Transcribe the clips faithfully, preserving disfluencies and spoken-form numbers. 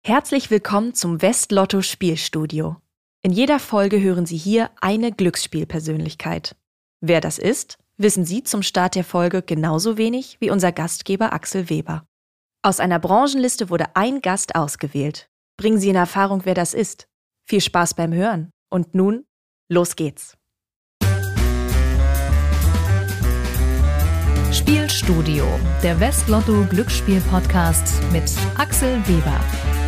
Herzlich willkommen zum Westlotto Spielstudio. In jeder Folge hören Sie hier eine Glücksspielpersönlichkeit. Wer das ist, wissen Sie zum Start der Folge genauso wenig wie unser Gastgeber Axel Weber. Aus einer Branchenliste wurde ein Gast ausgewählt. Bringen Sie in Erfahrung, wer das ist. Viel Spaß beim Hören. Und nun, los geht's. Spielstudio, der Westlotto Glücksspiel-Podcast mit Axel Weber.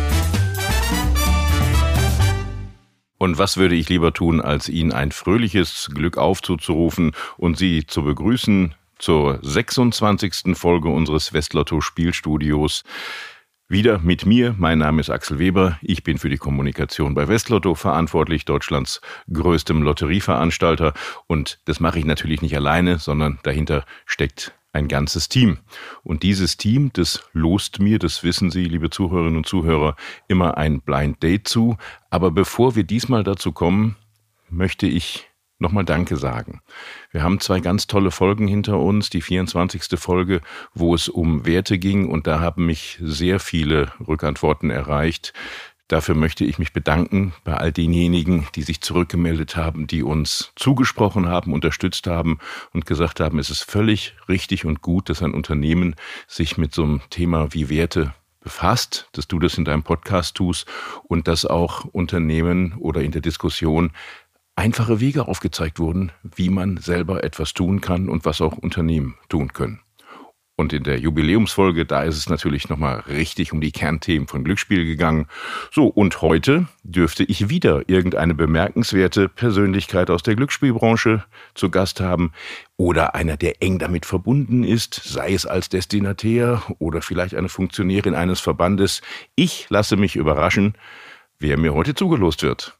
Und was würde ich lieber tun, als Ihnen ein fröhliches Glück auf zuzurufen und Sie zu begrüßen zur sechsundzwanzigsten Folge unseres Westlotto Spielstudios. Wieder mit mir, mein Name ist Axel Weber, ich bin für die Kommunikation bei Westlotto verantwortlich, Deutschlands größtem Lotterieveranstalter. Und das mache ich natürlich nicht alleine, sondern dahinter steckt ein ganzes Team. Und dieses Team, das lost mir, das wissen Sie, liebe Zuhörerinnen und Zuhörer, immer ein Blind Date zu. Aber bevor wir diesmal dazu kommen, möchte ich nochmal Danke sagen. Wir haben zwei ganz tolle Folgen hinter uns, die vierundzwanzigste Folge, wo es um Werte ging, und da haben mich sehr viele Rückantworten erreicht. Dafür möchte ich mich bedanken bei all denjenigen, die sich zurückgemeldet haben, die uns zugesprochen haben, unterstützt haben und gesagt haben, es ist völlig richtig und gut, dass ein Unternehmen sich mit so einem Thema wie Werte befasst, dass du das in deinem Podcast tust und dass auch Unternehmen oder in der Diskussion einfache Wege aufgezeigt wurden, wie man selber etwas tun kann und was auch Unternehmen tun können. Und in der Jubiläumsfolge, da ist es natürlich nochmal richtig um die Kernthemen von Glücksspiel gegangen. So, und heute dürfte ich wieder irgendeine bemerkenswerte Persönlichkeit aus der Glücksspielbranche zu Gast haben oder einer, der eng damit verbunden ist, sei es als Destinatär oder vielleicht eine Funktionärin eines Verbandes. Ich lasse mich überraschen, wer mir heute zugelost wird.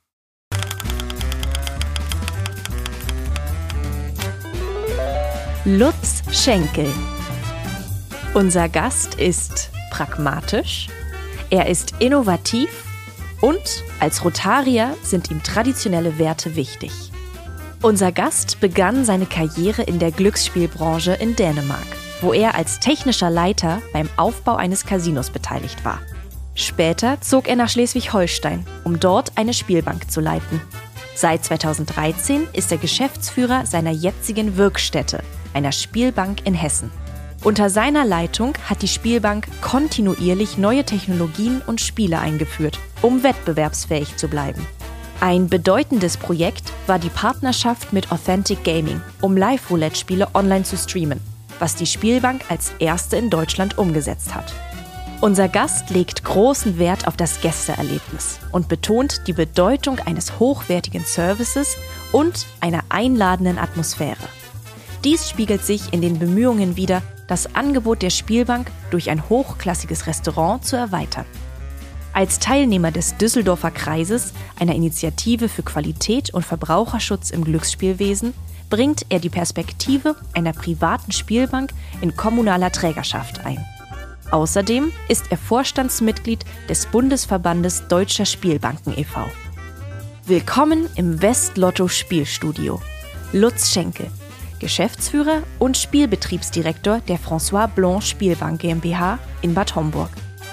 Lutz Schenkel. Unser Gast ist pragmatisch, er ist innovativ und als Rotarier sind ihm traditionelle Werte wichtig. Unser Gast begann seine Karriere in der Glücksspielbranche in Dänemark, wo er als technischer Leiter beim Aufbau eines Casinos beteiligt war. Später zog er nach Schleswig-Holstein, um dort eine Spielbank zu leiten. Seit zweitausenddreizehn ist er Geschäftsführer seiner jetzigen Wirkstätte, einer Spielbank in Hessen. Unter seiner Leitung hat die Spielbank kontinuierlich neue Technologien und Spiele eingeführt, um wettbewerbsfähig zu bleiben. Ein bedeutendes Projekt war die Partnerschaft mit Authentic Gaming, um Live-Roulette-Spiele online zu streamen, was die Spielbank als erste in Deutschland umgesetzt hat. Unser Gast legt großen Wert auf das Gästeerlebnis und betont die Bedeutung eines hochwertigen Services und einer einladenden Atmosphäre. Dies spiegelt sich in den Bemühungen wider, das Angebot der Spielbank durch ein hochklassiges Restaurant zu erweitern. Als Teilnehmer des Düsseldorfer Kreises, einer Initiative für Qualität und Verbraucherschutz im Glücksspielwesen, bringt er die Perspektive einer privaten Spielbank in kommunaler Trägerschaft ein. Außerdem ist er Vorstandsmitglied des Bundesverbandes Deutscher Spielbanken e V Willkommen im Westlotto Spielstudio, Lutz Schenkel, Geschäftsführer und Spielbetriebsdirektor der François Blanc Spielbank GmbH in Bad Homburg.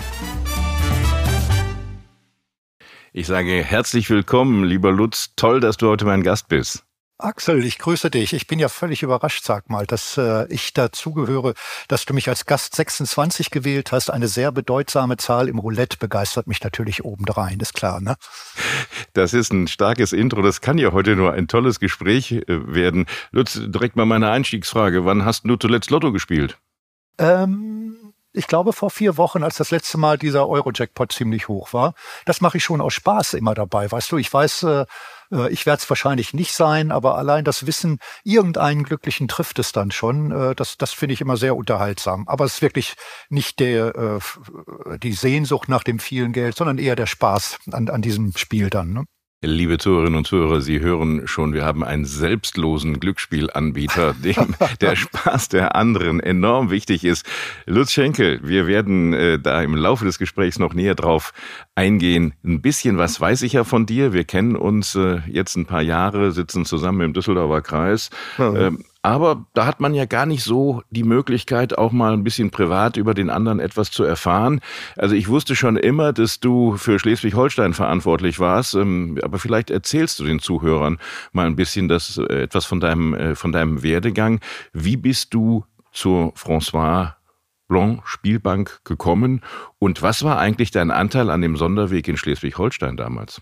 Ich sage herzlich willkommen, lieber Lutz. Toll, dass du heute mein Gast bist. Axel, ich grüße dich. Ich bin ja völlig überrascht, sag mal, dass äh, ich dazugehöre, dass du mich als Gast sechsundzwanzig gewählt hast. Eine sehr bedeutsame Zahl im Roulette begeistert mich natürlich obendrein, ist klar, ne? Das ist ein starkes Intro. Das kann ja heute nur ein tolles Gespräch äh, werden. Lutz, direkt mal meine Einstiegsfrage. Wann hast du zuletzt Lotto gespielt? Ähm... Ich glaube, vor vier Wochen, als das letzte Mal dieser Euro-Jackpot ziemlich hoch war. Das mache ich schon aus Spaß immer dabei. Weißt du, ich weiß, äh, ich werde es wahrscheinlich nicht sein, aber allein das Wissen, irgendeinen Glücklichen trifft es dann schon. Äh, das das finde ich immer sehr unterhaltsam. Aber es ist wirklich nicht der, äh, die Sehnsucht nach dem vielen Geld, sondern eher der Spaß an, an diesem Spiel dann, ne? Liebe Zuhörerinnen und Zuhörer, Sie hören schon, wir haben einen selbstlosen Glücksspielanbieter, dem der Spaß der anderen enorm wichtig ist. Lutz Schenkel, wir werden äh, da im Laufe des Gesprächs noch näher drauf eingehen. Ein bisschen was weiß ich ja von dir. Wir kennen uns äh, jetzt ein paar Jahre, sitzen zusammen im Düsseldorfer Kreis. Ja. Ähm, Aber da hat man ja gar nicht so die Möglichkeit, auch mal ein bisschen privat über den anderen etwas zu erfahren. Also ich wusste schon immer, dass du für Schleswig-Holstein verantwortlich warst, aber vielleicht erzählst du den Zuhörern mal ein bisschen das, etwas von deinem, von deinem Werdegang. Wie bist du zur François Blanc Spielbank gekommen und was war eigentlich dein Anteil an dem Sonderweg in Schleswig-Holstein damals?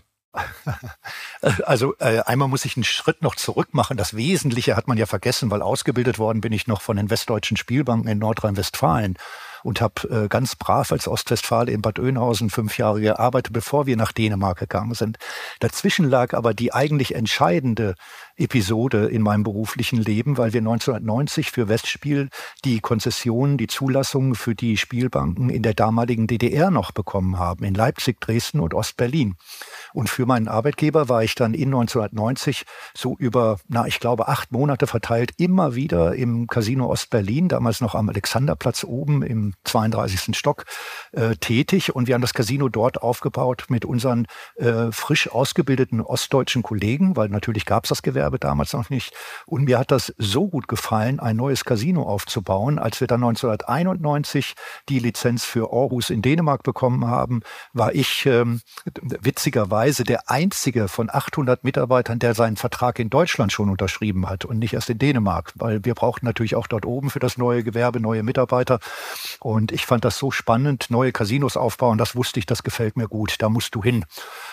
Also äh, einmal muss ich einen Schritt noch zurück machen. Das Wesentliche hat man ja vergessen, weil ausgebildet worden bin ich noch von den Westdeutschen Spielbanken in Nordrhein-Westfalen und habe äh, ganz brav als Ostwestfale in Bad Oeynhausen fünf Jahre gearbeitet, bevor wir nach Dänemark gegangen sind. Dazwischen lag aber die eigentlich entscheidende Episode in meinem beruflichen Leben, weil wir neunzehnhundertneunzig für Westspiel die Konzessionen, die Zulassungen für die Spielbanken in der damaligen D D R noch bekommen haben, in Leipzig, Dresden und Ostberlin. Und für meinen Arbeitgeber war ich dann in neunzehnhundertneunzig so über, na, ich glaube, acht Monate verteilt immer wieder im Casino Ostberlin, damals noch am Alexanderplatz oben im zweiunddreißigsten Stock, äh, tätig. Und wir haben das Casino dort aufgebaut mit unseren äh, frisch ausgebildeten ostdeutschen Kollegen, weil natürlich gab es das Gewerbe damals noch nicht. Und mir hat das so gut gefallen, ein neues Casino aufzubauen. Als wir dann neunzehnhunderteinundneunzig die Lizenz für Aarhus in Dänemark bekommen haben, war ich ähm, witzigerweise der einzige von achthundert Mitarbeitern, der seinen Vertrag in Deutschland schon unterschrieben hat und nicht erst in Dänemark, weil wir brauchten natürlich auch dort oben für das neue Gewerbe neue Mitarbeiter. Und ich fand das so spannend, neue Casinos aufbauen, das wusste ich, das gefällt mir gut, da musst du hin.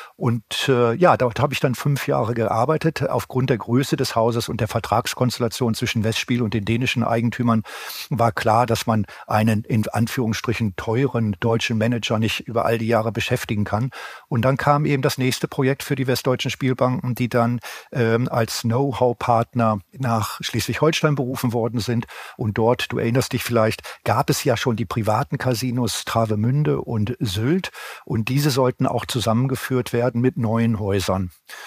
Und äh, ja, dort habe ich dann fünf Jahre gearbeitet. Aufgrund der Größe des Hauses und der Vertragskonstellation zwischen Westspiel und den dänischen Eigentümern war klar, dass man einen in Anführungsstrichen teuren deutschen Manager nicht über all die Jahre beschäftigen kann. Und dann kam eben das nächste Projekt für die Westdeutschen Spielbanken, die dann ähm, als Know-how-Partner nach Schleswig-Holstein berufen worden sind. Und dort, du erinnerst dich vielleicht, gab es ja schon die privaten Casinos Travemünde und Sylt. Und diese sollten auch zusammengeführt werden mit neuen Häusern.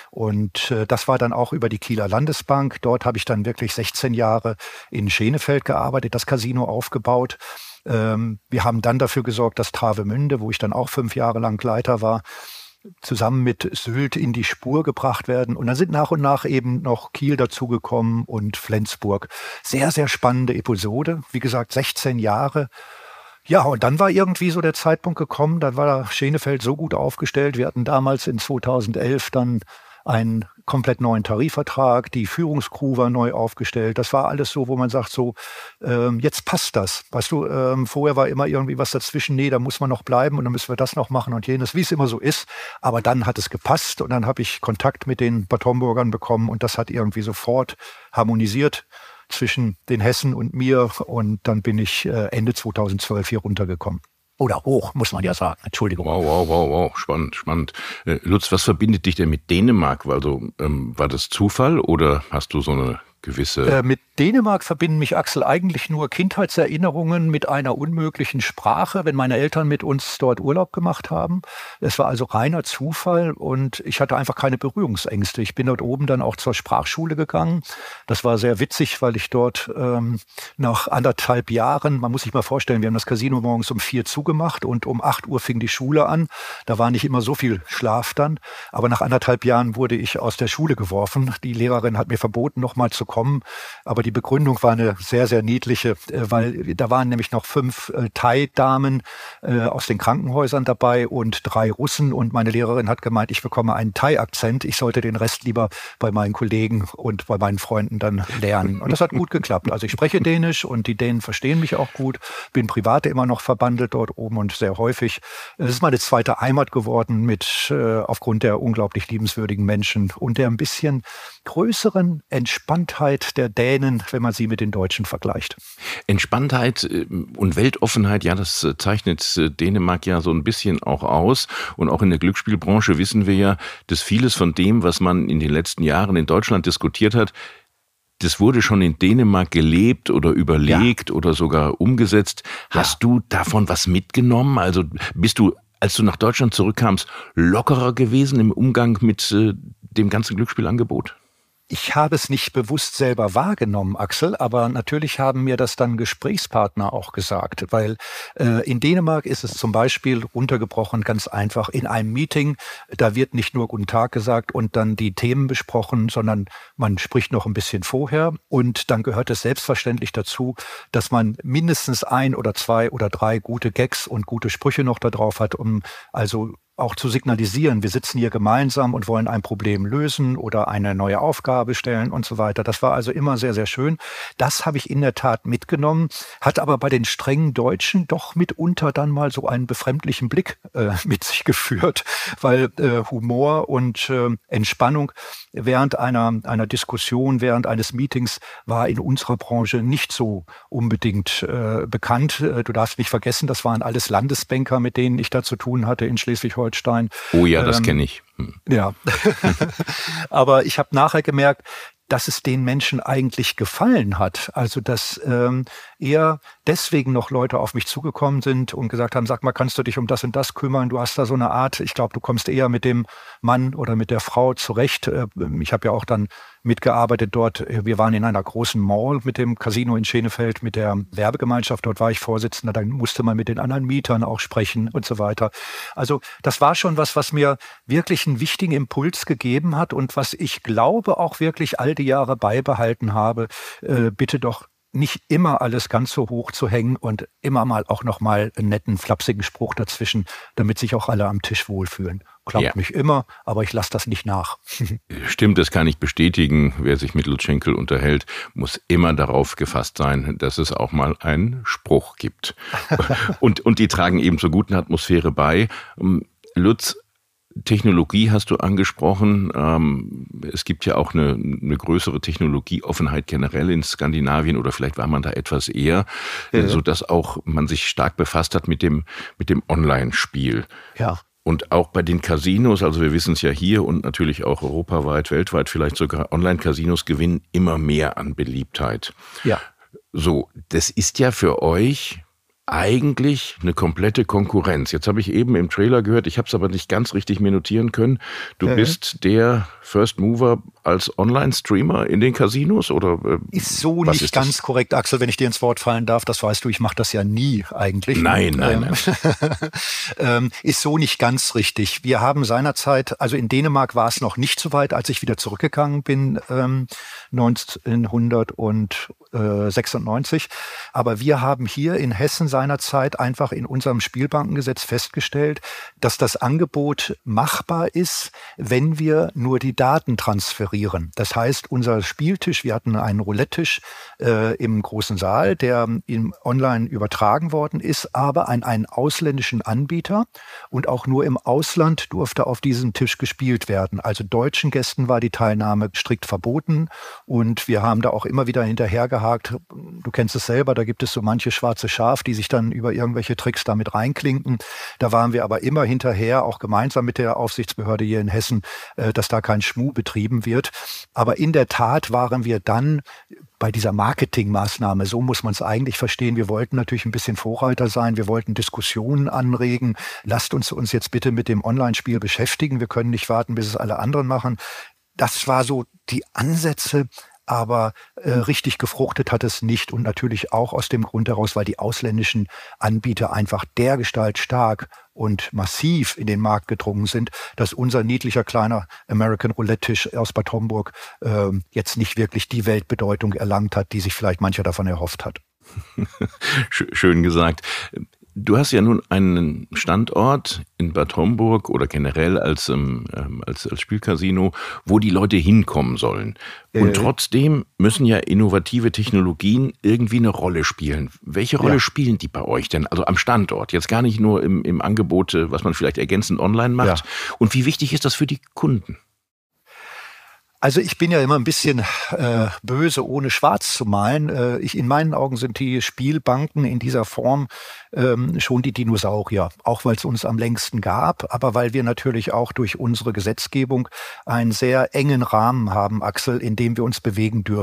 Und äh, das war dann auch über die Kieler Landesbank. Dort habe ich dann wirklich sechzehn Jahre in Schenefeld gearbeitet, das Casino aufgebaut. Ähm, wir haben dann dafür gesorgt, dass Travemünde, wo ich dann auch fünf Jahre lang Leiter war, zusammen mit Sylt in die Spur gebracht werden. Und dann sind nach und nach eben noch Kiel dazugekommen und Flensburg. Sehr, sehr spannende Episode. Wie gesagt, sechzehn Jahre. Ja, und dann war irgendwie so der Zeitpunkt gekommen, dann war Schenefeld so gut aufgestellt. Wir hatten damals in zweitausendelf dann einen komplett neuen Tarifvertrag, die Führungskrew war neu aufgestellt. Das war alles so, wo man sagt, so, ähm, jetzt passt das. Weißt du, ähm, vorher war immer irgendwie was dazwischen, nee, da muss man noch bleiben und dann müssen wir das noch machen und jenes, wie es immer so ist. Aber dann hat es gepasst und dann habe ich Kontakt mit den Bad Homburgern bekommen und das hat irgendwie sofort harmonisiert zwischen den Hessen und mir und dann bin ich äh, Ende zweitausendzwölf hier runtergekommen. Oder hoch, muss man ja sagen. Entschuldigung. Wow, wow, wow, wow. Spannend, spannend. Äh, Lutz, was verbindet dich denn mit Dänemark? Also, ähm, war das Zufall oder hast du so eine gewisse... Äh, mit Dänemark verbinden mich, Axel, eigentlich nur Kindheitserinnerungen mit einer unmöglichen Sprache, wenn meine Eltern mit uns dort Urlaub gemacht haben. Es war also reiner Zufall und ich hatte einfach keine Berührungsängste. Ich bin dort oben dann auch zur Sprachschule gegangen. Das war sehr witzig, weil ich dort ähm, nach anderthalb Jahren, man muss sich mal vorstellen, wir haben das Casino morgens um vier zugemacht und um acht Uhr fing die Schule an. Da war nicht immer so viel Schlaf dann, aber nach anderthalb Jahren wurde ich aus der Schule geworfen. Die Lehrerin hat mir verboten, nochmal zu kommen, aber die Begründung war eine sehr, sehr niedliche, weil da waren nämlich noch fünf äh, Thai-Damen äh, aus den Krankenhäusern dabei und drei Russen. Und meine Lehrerin hat gemeint, ich bekomme einen Thai-Akzent. Ich sollte den Rest lieber bei meinen Kollegen und bei meinen Freunden dann lernen. Und das hat gut geklappt. Also ich spreche Dänisch und die Dänen verstehen mich auch gut. Bin privat immer noch verbandelt dort oben und sehr häufig. Es ist meine zweite Heimat geworden mit äh, aufgrund der unglaublich liebenswürdigen Menschen und der ein bisschen größeren Entspanntheit der Dänen, wenn man sie mit den Deutschen vergleicht. Entspanntheit und Weltoffenheit, ja, das zeichnet Dänemark ja so ein bisschen auch aus. Und auch in der Glücksspielbranche wissen wir ja, dass vieles von dem, was man in den letzten Jahren in Deutschland diskutiert hat, das wurde schon in Dänemark gelebt oder überlegt ja. oder sogar umgesetzt. Hast ja. du davon was mitgenommen? Also bist du, als du nach Deutschland zurückkamst, lockerer gewesen im Umgang mit äh, dem ganzen Glücksspielangebot? Ich habe es nicht bewusst selber wahrgenommen, Axel, aber natürlich haben mir das dann Gesprächspartner auch gesagt, weil äh, in Dänemark ist es zum Beispiel runtergebrochen ganz einfach in einem Meeting, da wird nicht nur Guten Tag gesagt und dann die Themen besprochen, sondern man spricht noch ein bisschen vorher und dann gehört es selbstverständlich dazu, dass man mindestens ein oder zwei oder drei gute Gags und gute Sprüche noch da drauf hat, um also auch zu signalisieren, wir sitzen hier gemeinsam und wollen ein Problem lösen oder eine neue Aufgabe stellen und so weiter. Das war also immer sehr, sehr schön. Das habe ich in der Tat mitgenommen, hat aber bei den strengen Deutschen doch mitunter dann mal so einen befremdlichen Blick äh, mit sich geführt, weil äh, Humor und äh, Entspannung während einer, einer Diskussion, während eines Meetings war in unserer Branche nicht so unbedingt äh, bekannt. Du darfst nicht vergessen, das waren alles Landesbanker, mit denen ich da zu tun hatte in Schleswig-Holstein. Holstein. Oh ja, das ähm, kenne ich. Hm. Ja, aber ich habe nachher gemerkt, dass es den Menschen eigentlich gefallen hat. Also dass ähm, eher deswegen noch Leute auf mich zugekommen sind und gesagt haben, sag mal, kannst du dich um das und das kümmern? Du hast da so eine Art, ich glaube, du kommst eher mit dem Mann oder mit der Frau zurecht. Ich habe ja auch dann mitgearbeitet dort. Wir waren in einer großen Mall mit dem Casino in Schenefeld, mit der Werbegemeinschaft. Dort war ich Vorsitzender. Dann musste man mit den anderen Mietern auch sprechen und so weiter. Also das war schon was, was mir wirklich einen wichtigen Impuls gegeben hat und was ich glaube auch wirklich all die Jahre beibehalten habe. Äh, bitte doch nicht immer alles ganz so hoch zu hängen und immer mal auch noch mal einen netten, flapsigen Spruch dazwischen, damit sich auch alle am Tisch wohlfühlen. Klappt ja. Nicht immer, aber ich lasse das nicht nach. Stimmt, das kann ich bestätigen. Wer sich mit Lutz Schenkel unterhält, muss immer darauf gefasst sein, dass es auch mal einen Spruch gibt. und, und die tragen eben zur guten Atmosphäre bei. Lutz, Technologie hast du angesprochen. Ähm, es gibt ja auch eine, eine größere Technologieoffenheit generell in Skandinavien oder vielleicht war man da etwas eher, ja. sodass auch man sich stark befasst hat mit dem, mit dem Online-Spiel. Ja. Und auch bei den Casinos, also wir wissen es ja hier und natürlich auch europaweit, weltweit vielleicht sogar, Online-Casinos gewinnen immer mehr an Beliebtheit. Ja. So, das ist ja für euch eigentlich eine komplette Konkurrenz. Jetzt habe ich eben im Trailer gehört, ich habe es aber nicht ganz richtig mir notieren können. Du mhm. bist der First Mover als Online-Streamer in den Casinos? Oder äh, ist so nicht ist ganz das? korrekt, Axel, wenn ich dir ins Wort fallen darf. Das weißt du, ich mache das ja nie eigentlich. Nein, nein, ähm, nein. ähm, ist so nicht ganz richtig. Wir haben seinerzeit, also in Dänemark war es noch nicht so weit, als ich wieder zurückgegangen bin, ähm, neunzehnhundertsechsundneunzig. Aber wir haben hier in Hessen seinerzeit einfach in unserem Spielbankengesetz festgestellt, dass das Angebot machbar ist, wenn wir nur die Daten transferieren. Das heißt, unser Spieltisch, wir hatten einen Roulette-Tisch äh, im großen Saal, der im online übertragen worden ist, aber an einen ausländischen Anbieter und auch nur im Ausland durfte auf diesem Tisch gespielt werden. Also deutschen Gästen war die Teilnahme strikt verboten und wir haben da auch immer wieder hinterhergehakt. Du kennst es selber, da gibt es so manche schwarze Schaf, die sich dann über irgendwelche Tricks damit reinklinken. Da waren wir aber immer hinterher, auch gemeinsam mit der Aufsichtsbehörde hier in Hessen, äh, dass da kein Schmuh betrieben wird. Aber in der Tat waren wir dann bei dieser Marketingmaßnahme, so muss man es eigentlich verstehen. Wir wollten natürlich ein bisschen Vorreiter sein, wir wollten Diskussionen anregen. Lasst uns uns jetzt bitte mit dem Online-Spiel beschäftigen. Wir können nicht warten, bis es alle anderen machen. Das war so die Ansätze, aber äh, richtig gefruchtet hat es nicht und natürlich auch aus dem Grund heraus, weil die ausländischen Anbieter einfach dergestalt stark und massiv in den Markt gedrungen sind, dass unser niedlicher kleiner American Roulette-Tisch aus Bad Homburg äh, jetzt nicht wirklich die Weltbedeutung erlangt hat, die sich vielleicht mancher davon erhofft hat. Schön gesagt. Du hast ja nun einen Standort in Bad Homburg oder generell als, ähm, als, als Spielcasino, wo die Leute hinkommen sollen. Und äh. trotzdem müssen ja innovative Technologien irgendwie eine Rolle spielen. Welche Rolle ja. spielen die bei euch denn? Also am Standort, jetzt gar nicht nur im, im Angebot, was man vielleicht ergänzend online macht. Ja. Und wie wichtig ist das für die Kunden? Also ich bin ja immer ein bisschen äh, böse, ohne schwarz zu malen. Äh, ich, in meinen Augen sind die Spielbanken in dieser Form ähm, schon die Dinosaurier, auch weil es uns am längsten gab, aber weil wir natürlich auch durch unsere Gesetzgebung einen sehr engen Rahmen haben, Axel, in dem wir uns bewegen dürfen.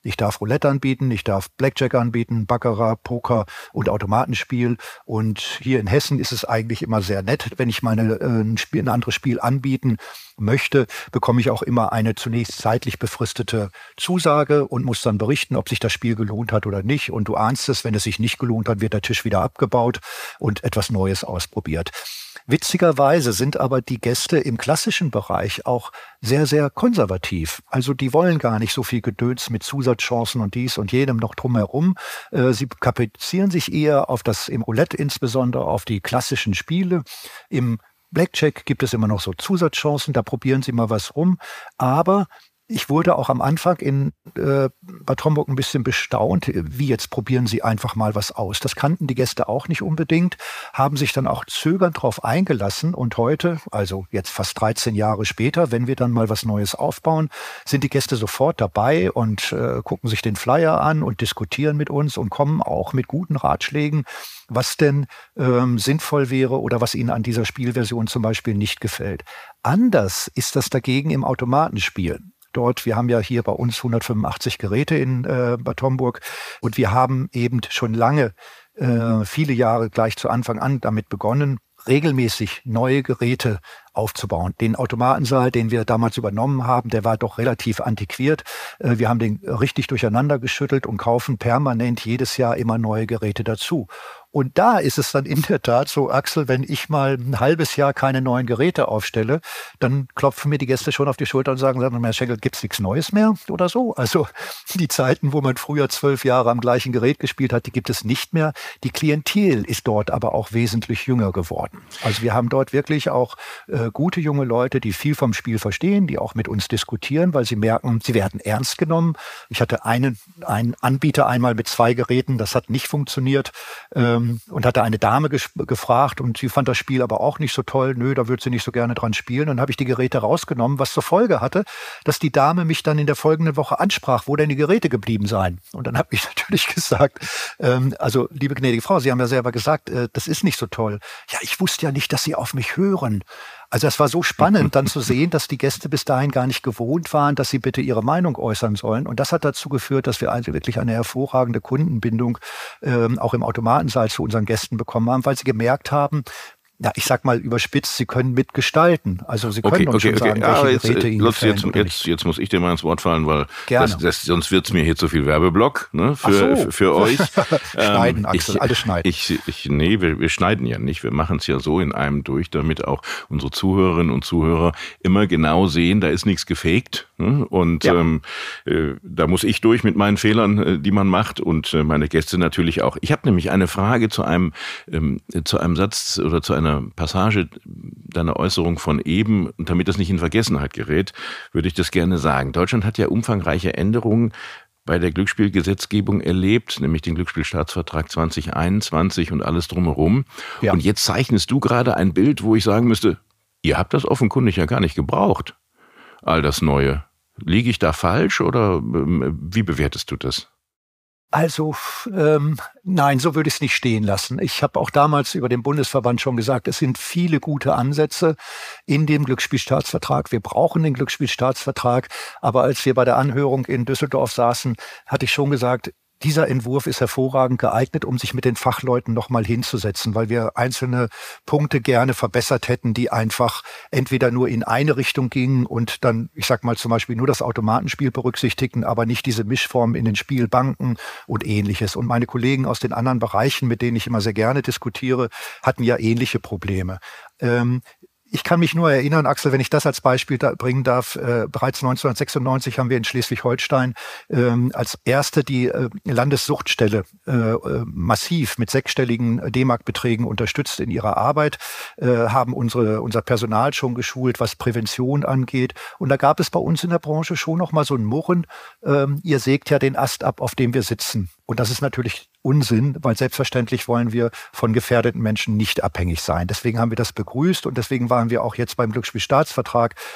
Ich darf Roulette anbieten, ich darf Blackjack anbieten, Baccarat, Poker und Automatenspiel. Und hier in Hessen ist es eigentlich immer sehr nett, wenn ich meine, äh, ein, Spiel, ein anderes Spiel anbieten möchte, bekomme ich auch immer eine zunächst zeitlich befristete Zusage und muss dann berichten, ob sich das Spiel gelohnt hat oder nicht. Und du ahnst es, wenn es sich nicht gelohnt hat, wird der Tisch wieder abgebaut und etwas Neues ausprobiert. Witzigerweise sind aber die Gäste im klassischen Bereich auch sehr, sehr konservativ. Also die wollen gar nicht so viel Gedöns mit Zusatzchancen und dies und jenem noch drumherum. Sie kaprizieren sich eher auf das, im Roulette insbesondere, auf die klassischen Spiele. Im Blackjack gibt es immer noch so Zusatzchancen, da probieren Sie mal was rum. Aber ich wurde auch am Anfang in äh, Bad Homburg ein bisschen bestaunt, wie jetzt probieren Sie einfach mal was aus. Das kannten die Gäste auch nicht unbedingt, haben sich dann auch zögernd drauf eingelassen. Und heute, also jetzt fast dreizehn Jahre später, wenn wir dann mal was Neues aufbauen, sind die Gäste sofort dabei und äh, gucken sich den Flyer an und diskutieren mit uns und kommen auch mit guten Ratschlägen, was denn ähm, sinnvoll wäre oder was ihnen an dieser Spielversion zum Beispiel nicht gefällt. Anders ist das dagegen im Automatenspiel. Dort, wir haben ja hier bei uns hundertfünfundachtzig Geräte in äh, Bad Homburg und wir haben eben schon lange, äh, viele Jahre gleich zu Anfang an damit begonnen, regelmäßig neue Geräte aufzubauen. Den Automatensaal, den wir damals übernommen haben, der war doch relativ antiquiert. Äh, wir haben den richtig durcheinander geschüttelt und kaufen permanent jedes Jahr immer neue Geräte dazu. Und da ist es dann in der Tat so, Axel, wenn ich mal ein halbes Jahr keine neuen Geräte aufstelle, dann klopfen mir die Gäste schon auf die Schulter und sagen, sagen Herr Schenkel, gibt's nichts Neues mehr oder so? Also die Zeiten, wo man früher zwölf Jahre am gleichen Gerät gespielt hat, die gibt es nicht mehr. Die Klientel ist dort aber auch wesentlich jünger geworden. Also wir haben dort wirklich auch äh, gute junge Leute, die viel vom Spiel verstehen, die auch mit uns diskutieren, weil sie merken, sie werden ernst genommen. Ich hatte einen, einen Anbieter einmal mit zwei Geräten, das hat nicht funktioniert. Ähm, und hatte eine Dame ges- gefragt und sie fand das Spiel aber auch nicht so toll. Nö, da würde sie nicht so gerne dran spielen. Dann habe ich die Geräte rausgenommen, was zur Folge hatte, dass die Dame mich dann in der folgenden Woche ansprach, wo denn die Geräte geblieben seien. Und dann habe ich natürlich gesagt, ähm, also liebe gnädige Frau, Sie haben ja selber gesagt, äh, das ist nicht so toll. Ja, ich wusste ja nicht, dass Sie auf mich hören. Also es war so spannend, dann zu sehen, dass die Gäste bis dahin gar nicht gewohnt waren, dass sie bitte ihre Meinung äußern sollen. Und das hat dazu geführt, dass wir also wirklich eine hervorragende Kundenbindung ähm, auch im Automatensaal zu unseren Gästen bekommen haben, weil sie gemerkt haben, ja, ich sag mal überspitzt, sie können mitgestalten. Also sie können okay, uns okay, schon okay. sagen, ja, welche jetzt, Geräte ihnen Lutz, gefallen jetzt, oder jetzt, nicht. jetzt muss ich dir mal ins Wort fallen, weil Gerne. das, das, sonst wird's mir hier zu viel Werbeblock, ne, für, Ach so. für, für euch. Schneiden, ähm, Axel, ich, alles schneiden. Ich, ich, nee, wir, wir schneiden ja nicht. Wir machen es ja so in einem durch, damit auch unsere Zuhörerinnen und Zuhörer immer genau sehen, da ist nichts gefaked. Ne? Und Ja. ähm, äh, da muss ich durch mit meinen Fehlern, äh, die man macht, und äh, meine Gäste natürlich auch. Ich habe nämlich eine Frage zu einem, ähm, zu einem Satz oder zu einer Passage deiner Äußerung von eben, und damit das nicht in Vergessenheit gerät, würde ich das gerne sagen. Deutschland hat ja umfangreiche Änderungen bei der Glücksspielgesetzgebung erlebt, nämlich den Glücksspielstaatsvertrag zwanzig einundzwanzig und alles drumherum. Ja. Und jetzt zeichnest du gerade ein Bild, wo ich sagen müsste, ihr habt das offenkundig ja gar nicht gebraucht, all das Neue. Liege ich da falsch oder ähm, wie bewertest du das? Also ähm, nein, so würde ich es nicht stehen lassen. Ich habe auch damals über den Bundesverband schon gesagt, es sind viele gute Ansätze in dem Glücksspielstaatsvertrag. Wir brauchen den Glücksspielstaatsvertrag. Aber als wir bei der Anhörung in Düsseldorf saßen, hatte ich schon gesagt, dieser Entwurf ist hervorragend geeignet, um sich mit den Fachleuten nochmal hinzusetzen, weil wir einzelne Punkte gerne verbessert hätten, die einfach entweder nur in eine Richtung gingen und dann, ich sag mal zum Beispiel nur das Automatenspiel berücksichtigten, aber nicht diese Mischform in den Spielbanken und Ähnliches. Und meine Kollegen aus den anderen Bereichen, mit denen ich immer sehr gerne diskutiere, hatten ja ähnliche Probleme. Ähm, Ich kann mich nur erinnern, Axel, wenn ich das als Beispiel da bringen darf, äh, bereits neunzehnhundertsechsundneunzig haben wir in Schleswig-Holstein ähm, als erste die äh, Landessuchtstelle äh, äh, massiv mit sechsstelligen D-Mark-Beträgen unterstützt in ihrer Arbeit, äh, haben unsere, unser Personal schon geschult, was Prävention angeht. Und da gab es bei uns in der Branche schon noch mal so ein Murren, ähm, ihr sägt ja den Ast ab, auf dem wir sitzen. Und das ist natürlich Unsinn, weil selbstverständlich wollen wir von gefährdeten Menschen nicht abhängig sein. Deswegen haben wir das begrüßt und deswegen waren wir auch jetzt beim Glücksspielstaatsvertrag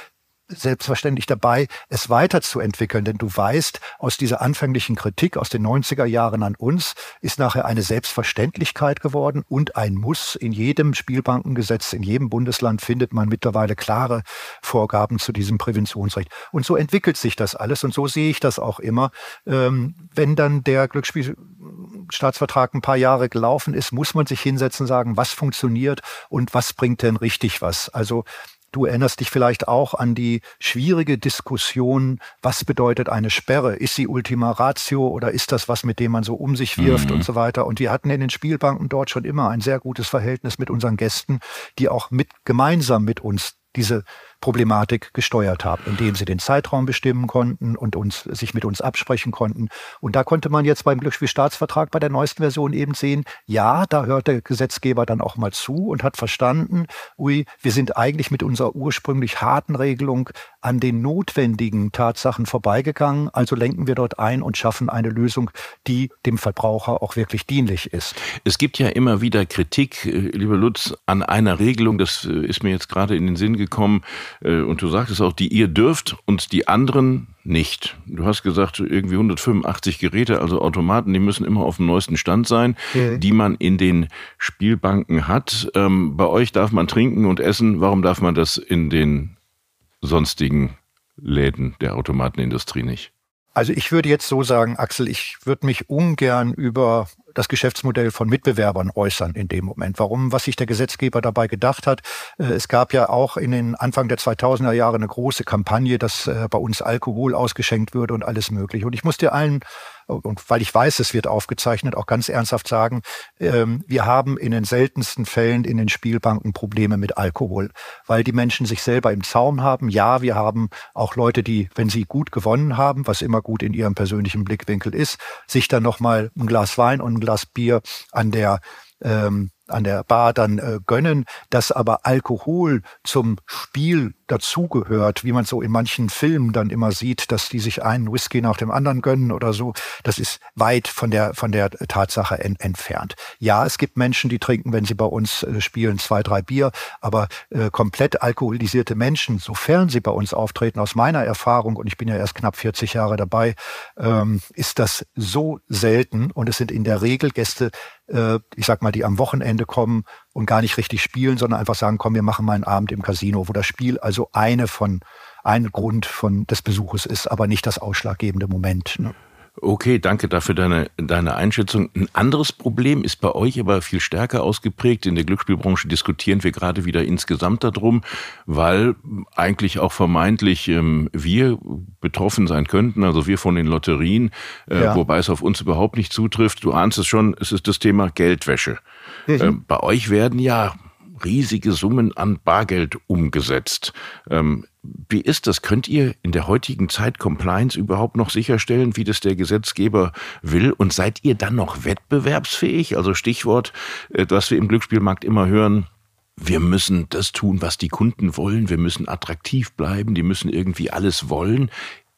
selbstverständlich dabei, es weiterzuentwickeln, denn du weißt, aus dieser anfänglichen Kritik aus den neunziger Jahren an uns ist nachher eine Selbstverständlichkeit geworden und ein Muss. In jedem Spielbankengesetz, in jedem Bundesland findet man mittlerweile klare Vorgaben zu diesem Präventionsrecht. Und so entwickelt sich das alles und so sehe ich das auch immer. Ähm, wenn dann der Glücksspielstaatsvertrag ein paar Jahre gelaufen ist, muss man sich hinsetzen und sagen, was funktioniert und was bringt denn richtig was. Also du erinnerst dich vielleicht auch an die schwierige Diskussion, was bedeutet eine Sperre? Ist sie Ultima Ratio oder ist das was, mit dem man so um sich wirft mhm. und so weiter? Und wir hatten in den Spielbanken dort schon immer ein sehr gutes Verhältnis mit unseren Gästen, die auch mit gemeinsam mit uns diese Problematik gesteuert haben, indem sie den Zeitraum bestimmen konnten und uns, sich mit uns absprechen konnten. Und da konnte man jetzt beim Glücksspielstaatsvertrag bei der neuesten Version eben sehen, ja, da hört der Gesetzgeber dann auch mal zu und hat verstanden, ui, wir sind eigentlich mit unserer ursprünglich harten Regelung an den notwendigen Tatsachen vorbeigegangen, also lenken wir dort ein und schaffen eine Lösung, die dem Verbraucher auch wirklich dienlich ist. Es gibt ja immer wieder Kritik, lieber Lutz, an einer Regelung, das ist mir jetzt gerade in den Sinn gekommen, und du sagtest auch, die ihr dürft und die anderen nicht. Du hast gesagt, irgendwie hundertfünfundachtzig Geräte, also Automaten, die müssen immer auf dem neuesten Stand sein, mhm. die man in den Spielbanken hat. Ähm, bei euch darf man trinken und essen. Warum darf man das in den sonstigen Läden der Automatenindustrie nicht? Also ich würde jetzt so sagen, Axel, ich würde mich ungern über das Geschäftsmodell von Mitbewerbern äußern in dem Moment. Warum? Was sich der Gesetzgeber dabei gedacht hat. Es gab ja auch in den Anfang der zweitausender Jahre eine große Kampagne, dass bei uns Alkohol ausgeschenkt würde und alles Mögliche. Und ich muss dir allen, und weil ich weiß, es wird aufgezeichnet, auch ganz ernsthaft sagen, wir haben in den seltensten Fällen in den Spielbanken Probleme mit Alkohol, weil die Menschen sich selber im Zaum haben. Ja, wir haben auch Leute, die, wenn sie gut gewonnen haben, was immer gut in ihrem persönlichen Blickwinkel ist, sich dann nochmal ein Glas Wein und ein Glas Bier an der ähm, an der Bar dann äh, gönnen, dass aber Alkohol zum Spiel dazugehört, wie man so in manchen Filmen dann immer sieht, dass die sich einen Whisky nach dem anderen gönnen oder so, das ist weit von der von der Tatsache en- entfernt. Ja, es gibt Menschen, die trinken, wenn sie bei uns äh, spielen, zwei, drei Bier, aber äh, komplett alkoholisierte Menschen, sofern sie bei uns auftreten, aus meiner Erfahrung, und ich bin ja erst knapp vierzig Jahre dabei, ähm, ist das so selten und es sind in der Regel Gäste, äh, ich sag mal, die am Wochenende kommen und gar nicht richtig spielen, sondern einfach sagen, komm, wir machen mal einen Abend im Casino, wo das Spiel also eine von, ein Grund von des Besuches ist, aber nicht das ausschlaggebende Moment. Ne? Okay, danke dafür deine, deine Einschätzung. Ein anderes Problem ist bei euch aber viel stärker ausgeprägt. In der Glücksspielbranche diskutieren wir gerade wieder insgesamt darum, weil eigentlich auch vermeintlich ähm, wir betroffen sein könnten, also wir von den Lotterien, äh, ja. wobei es auf uns überhaupt nicht zutrifft. Du ahnst es schon, es ist das Thema Geldwäsche. Mhm. Ähm, bei euch werden ja riesige Summen an Bargeld umgesetzt. Ähm, wie ist das? Könnt ihr in der heutigen Zeit Compliance überhaupt noch sicherstellen, wie das der Gesetzgeber will? Und seid ihr dann noch wettbewerbsfähig? Also Stichwort, äh, was wir im Glücksspielmarkt immer hören, wir müssen das tun, was die Kunden wollen. Wir müssen attraktiv bleiben. Die müssen irgendwie alles wollen.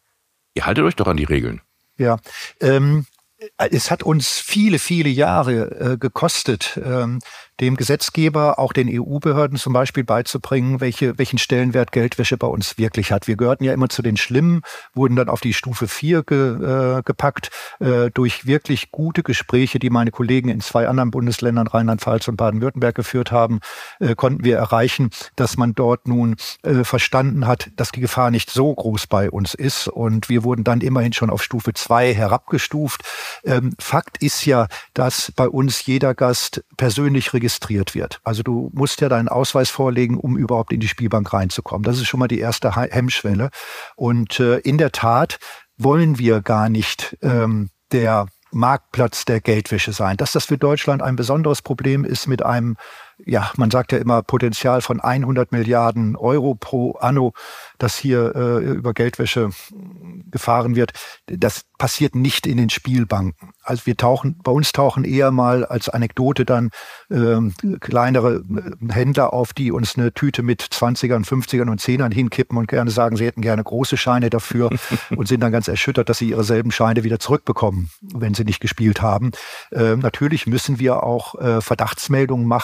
Ihr haltet euch doch an die Regeln. Ja, ähm, es hat uns viele, viele Jahre äh, gekostet, ähm, dem Gesetzgeber, auch den E U-Behörden zum Beispiel beizubringen, welche, welchen Stellenwert Geldwäsche bei uns wirklich hat. Wir gehörten ja immer zu den Schlimmen, wurden dann auf die Stufe vier ge, äh, gepackt, äh, durch wirklich gute Gespräche, die meine Kollegen in zwei anderen Bundesländern, Rheinland-Pfalz und Baden-Württemberg geführt haben, äh, konnten wir erreichen, dass man dort nun äh, verstanden hat, dass die Gefahr nicht so groß bei uns ist. Und wir wurden dann immerhin schon auf Stufe zwei herabgestuft. Ähm, Fakt ist ja, dass bei uns jeder Gast persönlich registriert registriert wird. Also du musst ja deinen Ausweis vorlegen, um überhaupt in die Spielbank reinzukommen. Das ist schon mal die erste Hemmschwelle. Und äh, in der Tat wollen wir gar nicht ähm, der Marktplatz der Geldwäsche sein. Dass das für Deutschland ein besonderes Problem ist mit einem, ja, man sagt ja immer Potenzial von hundert Milliarden Euro pro Anno, das hier äh, über Geldwäsche gefahren wird, das passiert nicht in den Spielbanken. Also wir tauchen, bei uns tauchen eher mal als Anekdote dann ähm, kleinere Händler auf, die uns eine Tüte mit zwanzigern, fünfzigern und zehnern hinkippen und gerne sagen, sie hätten gerne große Scheine dafür und sind dann ganz erschüttert, dass sie ihre selben Scheine wieder zurückbekommen, wenn sie nicht gespielt haben. Ähm, natürlich müssen wir auch äh, Verdachtsmeldungen machen, wenn wir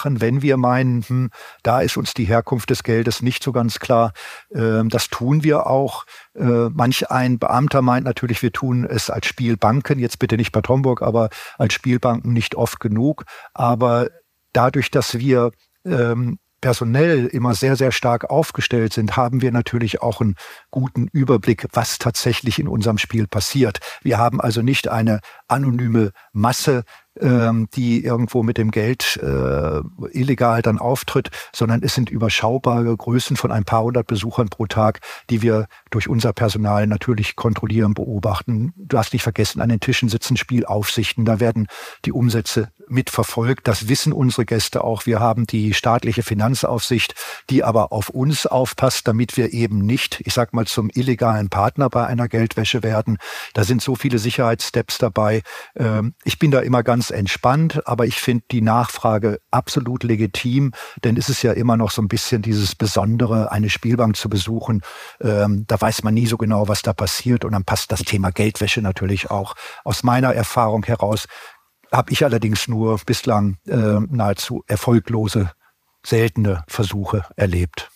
wir meinen, hm, da ist uns die Herkunft des Geldes nicht so ganz klar. Ähm, das tun wir auch. Äh, manch ein Beamter meint natürlich, wir tun es als Spielbanken, jetzt bitte nicht Bad Homburg, aber als Spielbanken nicht oft genug. Aber dadurch, dass wir ähm, personell immer sehr, sehr stark aufgestellt sind, haben wir natürlich auch einen guten Überblick, was tatsächlich in unserem Spiel passiert. Wir haben also nicht eine anonyme Masse, ähm, die irgendwo mit dem Geld äh, illegal dann auftritt, sondern es sind überschaubare Größen von ein paar hundert Besuchern pro Tag, die wir durch unser Personal natürlich kontrollieren, beobachten. Du hast nicht vergessen, an den Tischen sitzen Spielaufsichten, da werden die Umsätze mitverfolgt. Das wissen unsere Gäste auch. Wir haben die staatliche Finanzaufsicht, die aber auf uns aufpasst, damit wir eben nicht, ich sag mal, zum illegalen Partner bei einer Geldwäsche werden. Da sind so viele Sicherheitssteps dabei. Ich bin da immer ganz entspannt, aber ich finde die Nachfrage absolut legitim, denn es ist ja immer noch so ein bisschen dieses Besondere, eine Spielbank zu besuchen. Da weiß man nie so genau, was da passiert, und dann passt das Thema Geldwäsche natürlich auch. Aus meiner Erfahrung heraus habe ich allerdings nur bislang äh, nahezu erfolglose, seltene Versuche erlebt.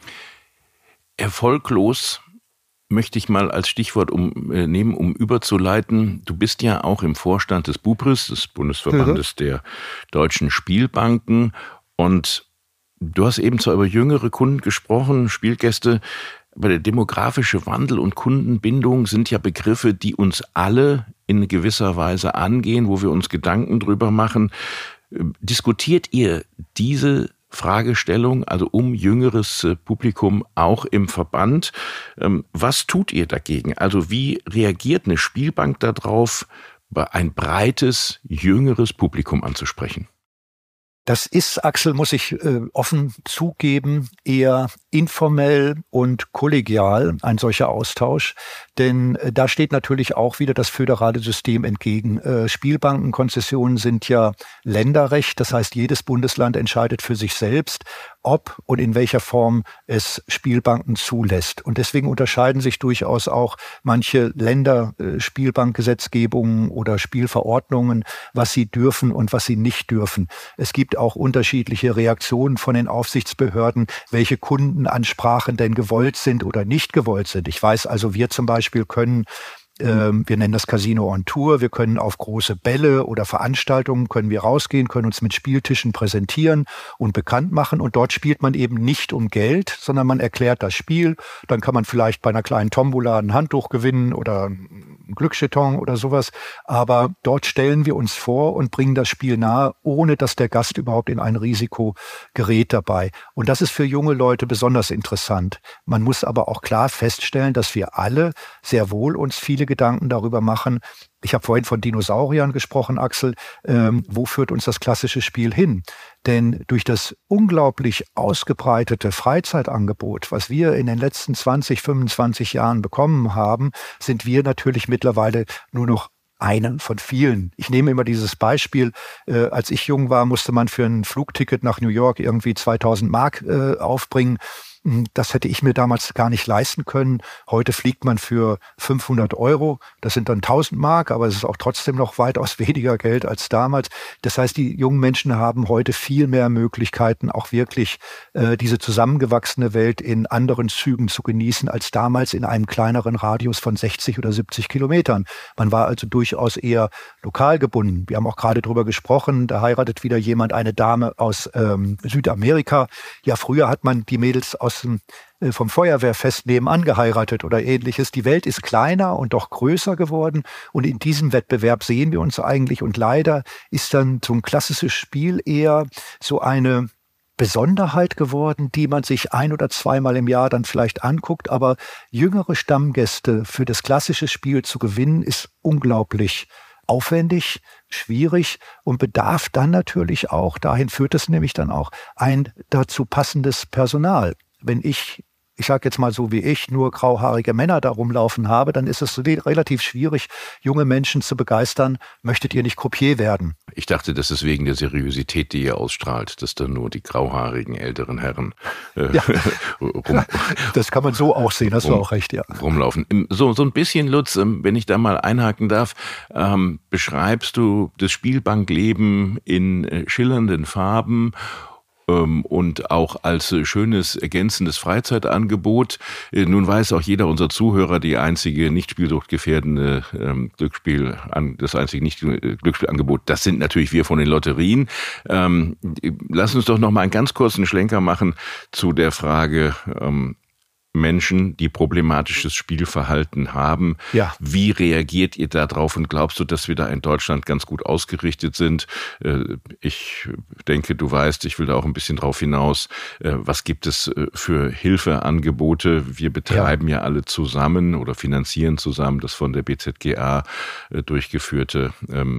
Erfolglos möchte ich mal als Stichwort um, äh, nehmen, um überzuleiten. Du bist ja auch im Vorstand des BUPRIS, des Bundesverbandes mhm. der deutschen Spielbanken, und du hast eben zwar über jüngere Kunden gesprochen, Spielgäste, aber der demografische Wandel und Kundenbindung sind ja Begriffe, die uns alle in gewisser Weise angehen, wo wir uns Gedanken drüber machen. Diskutiert ihr diese Fragestellung, also um jüngeres Publikum, auch im Verband? Was tut ihr dagegen? Also wie reagiert eine Spielbank darauf, ein breites, jüngeres Publikum anzusprechen? Das ist, Axel, muss ich äh, offen zugeben, eher informell und kollegial, ein solcher Austausch. Denn äh, da steht natürlich auch wieder das föderale System entgegen. Äh, Spielbankenkonzessionen sind ja Länderrecht. Das heißt, jedes Bundesland entscheidet für sich selbst, ob und in welcher Form es Spielbanken zulässt. Und deswegen unterscheiden sich durchaus auch manche Länder äh, Spielbankgesetzgebungen oder Spielverordnungen, was sie dürfen und was sie nicht dürfen. Es gibt auch unterschiedliche Reaktionen von den Aufsichtsbehörden, welche Kundenansprachen denn gewollt sind oder nicht gewollt sind. Ich weiß also, wir zum Beispiel können Wir nennen das Casino on Tour. Wir können auf große Bälle oder Veranstaltungen können wir rausgehen, können uns mit Spieltischen präsentieren und bekannt machen. Und dort spielt man eben nicht um Geld, sondern man erklärt das Spiel. Dann kann man vielleicht bei einer kleinen Tombola ein Handtuch gewinnen oder ein Glücksjeton oder sowas. Aber dort stellen wir uns vor und bringen das Spiel nahe, ohne dass der Gast überhaupt in ein Risiko gerät dabei. Und das ist für junge Leute besonders interessant. Man muss aber auch klar feststellen, dass wir alle sehr wohl uns viele Gedanken darüber machen. Ich habe vorhin von Dinosauriern gesprochen, Axel. Ähm, wo führt uns das klassische Spiel hin? Denn durch das unglaublich ausgebreitete Freizeitangebot, was wir in den letzten zwanzig, fünfundzwanzig Jahren bekommen haben, sind wir natürlich mittlerweile nur noch eine von vielen. Ich nehme immer dieses Beispiel, äh, als ich jung war, musste man für ein Flugticket nach New York irgendwie zweitausend Mark äh, aufbringen. Das hätte ich mir damals gar nicht leisten können. Heute fliegt man für fünfhundert Euro. Das sind dann tausend Mark, aber es ist auch trotzdem noch weitaus weniger Geld als damals. Das heißt, die jungen Menschen haben heute viel mehr Möglichkeiten, auch wirklich äh, diese zusammengewachsene Welt in anderen Zügen zu genießen, als damals in einem kleineren Radius von sechzig oder siebzig Kilometern. Man war also durchaus eher lokal gebunden. Wir haben auch gerade drüber gesprochen, da heiratet wieder jemand eine Dame aus ähm, Südamerika. Ja, früher hat man die Mädels aus vom Feuerwehrfest nebenan geheiratet oder ähnliches. Die Welt ist kleiner und doch größer geworden, und in diesem Wettbewerb sehen wir uns eigentlich, und leider ist dann so ein klassisches Spiel eher so eine Besonderheit geworden, die man sich ein- oder zweimal im Jahr dann vielleicht anguckt, aber jüngere Stammgäste für das klassische Spiel zu gewinnen, ist unglaublich aufwendig, schwierig und bedarf dann natürlich auch, dahin führt es nämlich dann auch, ein dazu passendes Personal. Wenn ich, ich sage jetzt mal so wie ich, nur grauhaarige Männer da rumlaufen habe, dann ist es relativ schwierig, junge Menschen zu begeistern. Möchtet ihr nicht Croupier werden? Ich dachte, das ist wegen der Seriosität, die ihr ausstrahlt, dass da nur die grauhaarigen älteren Herren äh, ja. rum, das kann man so auch sehen, hast rum, du auch recht, ja. rumlaufen. So, so ein bisschen, Lutz, wenn ich da mal einhaken darf, ähm, beschreibst du das Spielbankleben in äh, schillernden Farben und auch als schönes ergänzendes Freizeitangebot. Nun weiß auch jeder unserer Zuhörer, die einzige nicht spielsuchtgefährdende ähm, Glücksspiel, das einzige nicht Glücksspielangebot, das sind natürlich wir von den Lotterien. Ähm, lass uns doch noch mal einen ganz kurzen Schlenker machen zu der Frage, ähm, Menschen, die problematisches Spielverhalten haben. Ja. Wie reagiert ihr da drauf und glaubst du, dass wir da in Deutschland ganz gut ausgerichtet sind? Ich denke, du weißt, ich will da auch ein bisschen drauf hinaus. Was gibt es für Hilfeangebote? Wir betreiben ja, ja alle zusammen oder finanzieren zusammen das von der B Z G A durchgeführte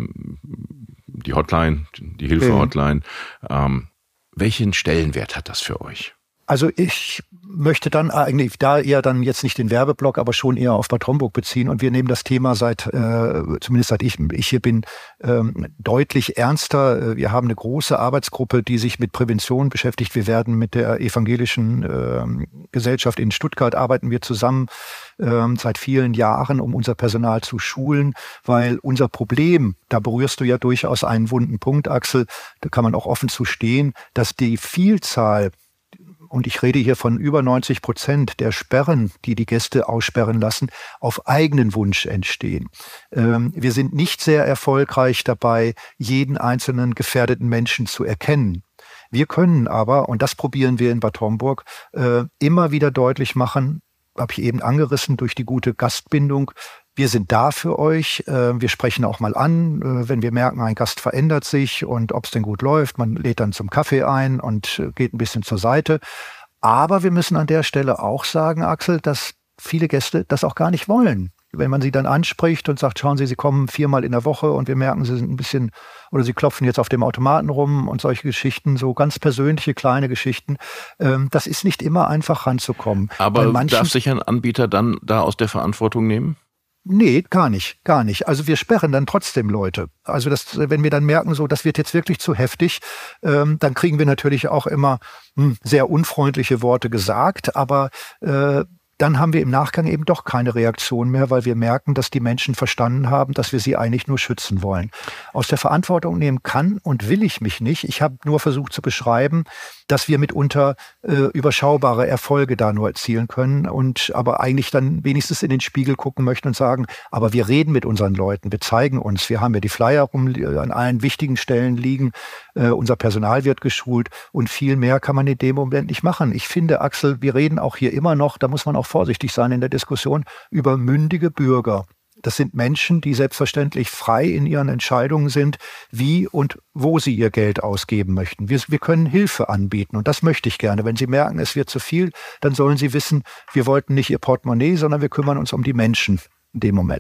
die Hotline, die Hilfe-Hotline. Mhm. Welchen Stellenwert hat das für euch? Also ich möchte dann eigentlich da eher dann jetzt nicht den Werbeblock, aber schon eher auf Bad Homburg beziehen. Und wir nehmen das Thema seit, äh, zumindest seit ich, ich hier bin, ähm, deutlich ernster. Wir haben eine große Arbeitsgruppe, die sich mit Prävention beschäftigt. Wir werden mit der evangelischen äh, Gesellschaft in Stuttgart arbeiten wir zusammen äh, seit vielen Jahren, um unser Personal zu schulen, weil unser Problem, da berührst du ja durchaus einen wunden Punkt, Axel, da kann man auch offen zu stehen, dass die Vielzahl, und ich rede hier von über neunzig Prozent der Sperren, die die Gäste aussperren lassen, auf eigenen Wunsch entstehen. Ähm, wir sind nicht sehr erfolgreich dabei, jeden einzelnen gefährdeten Menschen zu erkennen. Wir können aber, und das probieren wir in Bad Homburg, äh, immer wieder deutlich machen, habe ich eben angerissen, durch die gute Gastbindung, wir sind da für euch. Wir sprechen auch mal an, wenn wir merken, ein Gast verändert sich und ob es denn gut läuft. Man lädt dann zum Kaffee ein und geht ein bisschen zur Seite. Aber wir müssen an der Stelle auch sagen, Axel, dass viele Gäste das auch gar nicht wollen. Wenn man sie dann anspricht und sagt, schauen Sie, Sie kommen viermal in der Woche und wir merken, Sie sind ein bisschen, oder Sie klopfen jetzt auf dem Automaten rum und solche Geschichten, so ganz persönliche, kleine Geschichten. Das ist nicht immer einfach ranzukommen. Aber manchen, darf sich ein Anbieter dann da aus der Verantwortung nehmen? Nee, gar nicht, gar nicht. Also wir sperren dann trotzdem Leute. Also das, wenn wir dann merken, so, das wird jetzt wirklich zu heftig, ähm, dann kriegen wir natürlich auch immer hm, sehr unfreundliche Worte gesagt, aber äh, dann haben wir im Nachgang eben doch keine Reaktion mehr, weil wir merken, dass die Menschen verstanden haben, dass wir sie eigentlich nur schützen wollen. Aus der Verantwortung nehmen kann und will ich mich nicht. Ich habe nur versucht zu beschreiben, dass wir mitunter äh, überschaubare Erfolge da nur erzielen können und aber eigentlich dann wenigstens in den Spiegel gucken möchten und sagen, aber wir reden mit unseren Leuten, wir zeigen uns, wir haben ja die Flyer rum, an allen wichtigen Stellen liegen, äh, unser Personal wird geschult und viel mehr kann man in dem Moment nicht machen. Ich finde, Axel, wir reden auch hier immer noch, da muss man auch vorsichtig sein in der Diskussion, über mündige Bürger. Das sind Menschen, die selbstverständlich frei in ihren Entscheidungen sind, wie und wo sie ihr Geld ausgeben möchten. Wir, wir können Hilfe anbieten und das möchte ich gerne. Wenn Sie merken, es wird zu viel, dann sollen Sie wissen, wir wollten nicht Ihr Portemonnaie, sondern wir kümmern uns um die Menschen in dem Moment.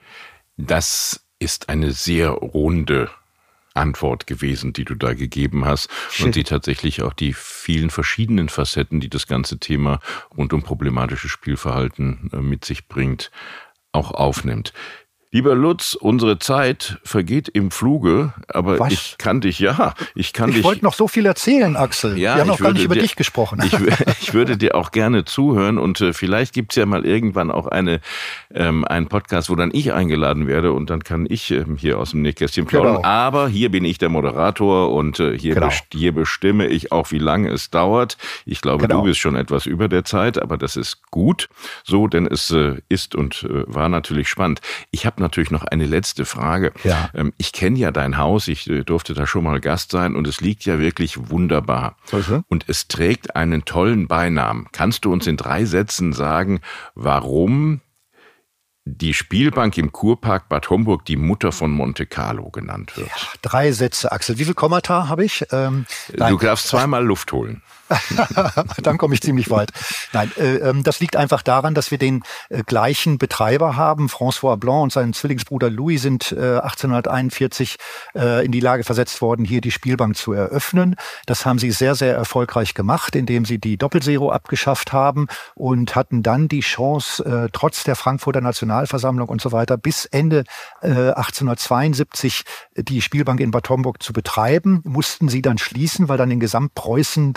Das ist eine sehr runde Antwort gewesen, die du da gegeben hast Schön. Und die tatsächlich auch die vielen verschiedenen Facetten, die das ganze Thema rund um problematisches Spielverhalten mit sich bringt, auch aufnimmt. Lieber Lutz, unsere Zeit vergeht im Fluge, aber Was? ich kann dich, ja, ich kann ich dich... Ich wollte noch so viel erzählen, Axel. Ja, Wir haben noch gar nicht über dir, dich gesprochen. Ich, ich würde dir auch gerne zuhören und äh, vielleicht gibt's ja mal irgendwann auch eine ähm, einen Podcast, wo dann ich eingeladen werde und dann kann ich ähm, hier aus dem Nähkästchen plaudern. Genau. Aber hier bin ich der Moderator und äh, hier, genau. best- hier bestimme ich auch, wie lange es dauert. Ich glaube, genau. du bist schon etwas über der Zeit, aber das ist gut so, denn es äh, ist und äh, war natürlich spannend. Ich habe natürlich noch eine letzte Frage. Ja. Ich kenne ja dein Haus, ich durfte da schon mal Gast sein und es liegt ja wirklich wunderbar. Also? Und es trägt einen tollen Beinamen. Kannst du uns in drei Sätzen sagen, warum die Spielbank im Kurpark Bad Homburg die Mutter von Monte Carlo genannt wird? Ja, drei Sätze, Axel. Wie viel Kommata habe ich? Ähm, du darfst zweimal Luft holen. Dann komme ich ziemlich weit. Nein, äh, das liegt einfach daran, dass wir den äh, gleichen Betreiber haben. François Blanc und sein Zwillingsbruder Louis sind äh, achtzehnhunderteinundvierzig äh, in die Lage versetzt worden, hier die Spielbank zu eröffnen. Das haben sie sehr, sehr erfolgreich gemacht, indem sie die Doppelzero abgeschafft haben und hatten dann die Chance, äh, trotz der Frankfurter Nationalversammlung und so weiter, bis Ende äh, achtzehnhundertzweiundsiebzig die Spielbank in Bad Homburg zu betreiben. Mussten sie dann schließen, weil dann in Gesamtpreußen das Glücksspiel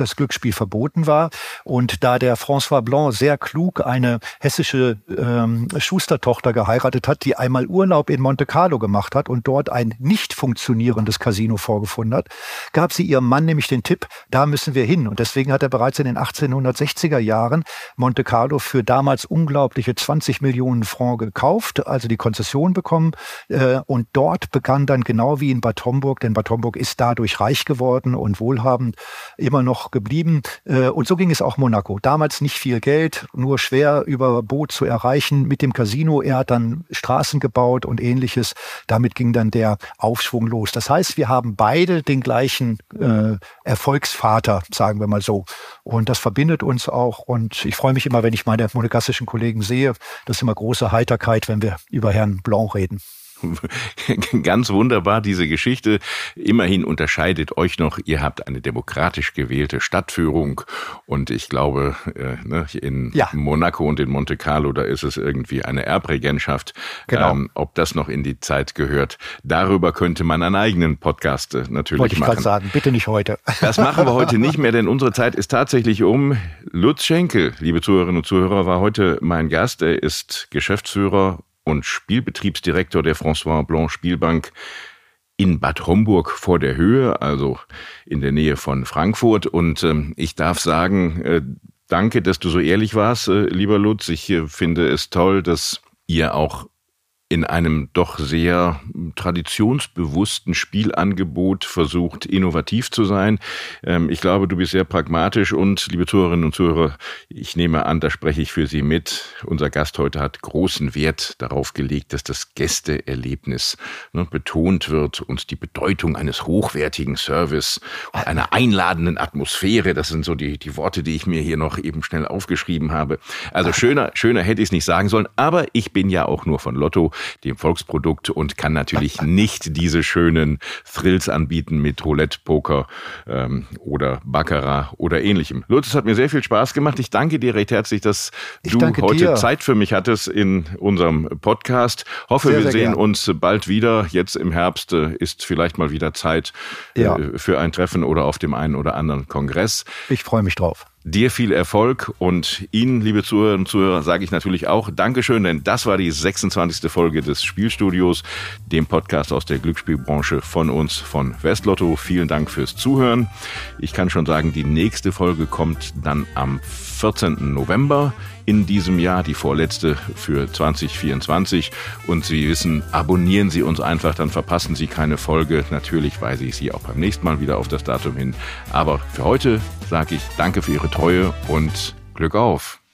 Glücksspiel verboten war. Und da der François Blanc sehr klug eine hessische ähm, Schustertochter geheiratet hat, die einmal Urlaub in Monte Carlo gemacht hat und dort ein nicht funktionierendes Casino vorgefunden hat, gab sie ihrem Mann nämlich den Tipp, da müssen wir hin. Und deswegen hat er bereits in den achtzehnhundertsechziger Jahren Monte Carlo für damals unglaubliche zwanzig Millionen Francs gekauft, also die Konzession bekommen. Äh, und dort begann dann genau wie in Bad Homburg, denn Bad Homburg ist dadurch reich geworden und wohlhabend immer noch geblieben. Äh, und so ging es auch Monaco. Damals nicht viel Geld, nur schwer über Boot zu erreichen mit dem Casino. Er hat dann Straßen gebaut und Ähnliches. Damit ging dann der Aufschwung los. Das heißt, wir haben beide den gleichen äh, Erfolgsvater, sagen wir mal so. Und das verbindet uns auch. Und ich freue mich immer, wenn ich meine monegassischen Kollegen sehe. Das ist immer große Heiterkeit, wenn wir über Herrn Blanc reden. Ganz wunderbar, diese Geschichte. Immerhin unterscheidet euch noch, ihr habt eine demokratisch gewählte Stadtführung und ich glaube, äh, in ja. Monaco und in Monte Carlo, da ist es irgendwie eine Erbregentschaft. Genau. Ähm, ob das noch in die Zeit gehört, darüber könnte man einen eigenen Podcast äh, natürlich Wollte ich machen. gerade sagen, bitte nicht heute. Das machen wir heute nicht mehr, denn unsere Zeit ist tatsächlich um. Lutz Schenkel, liebe Zuhörerinnen und Zuhörer, war heute mein Gast. Er ist Geschäftsführer und Spielbetriebsdirektor der François Blanc Spielbank in Bad Homburg vor der Höhe, also in der Nähe von Frankfurt. Und ähm, ich darf sagen, äh, danke, dass du so ehrlich warst, äh, lieber Lutz. Ich äh, finde es toll, dass ihr auch in einem doch sehr traditionsbewussten Spielangebot versucht, innovativ zu sein. Ich glaube, du bist sehr pragmatisch und, liebe Zuhörerinnen und Zuhörer, ich nehme an, da spreche ich für Sie mit. Unser Gast heute hat großen Wert darauf gelegt, dass das Gästeerlebnis ne, betont wird und die Bedeutung eines hochwertigen Service und einer einladenden Atmosphäre. Das sind so die, die Worte, die ich mir hier noch eben schnell aufgeschrieben habe. Also schöner, schöner hätte ich es nicht sagen sollen, aber ich bin ja auch nur von Lotto, dem Volksprodukt, und kann natürlich nicht diese schönen Thrills anbieten mit Roulette, Poker ähm, oder Baccarat oder Ähnlichem. Lutz, es hat mir sehr viel Spaß gemacht. Ich danke dir recht herzlich, dass ich du heute dir. Zeit für mich hattest in unserem Podcast. Hoffe, sehr, wir sehr sehen gern. uns bald wieder. Jetzt im Herbst äh, ist vielleicht mal wieder Zeit ja. äh, für ein Treffen oder auf dem einen oder anderen Kongress. Ich freue mich drauf. Dir viel Erfolg und Ihnen, liebe Zuhörerinnen und Zuhörer, sage ich natürlich auch Dankeschön, denn das war die sechsundzwanzigste Folge des Spielstudios, dem Podcast aus der Glücksspielbranche von uns, von Westlotto. Vielen Dank fürs Zuhören. Ich kann schon sagen, die nächste Folge kommt dann am vierzehnten November in diesem Jahr, die vorletzte für zwanzig vierundzwanzig. Und Sie wissen, abonnieren Sie uns einfach, dann verpassen Sie keine Folge. Natürlich weise ich Sie auch beim nächsten Mal wieder auf das Datum hin. Aber für heute sage ich danke für Ihre Treue und Glück auf.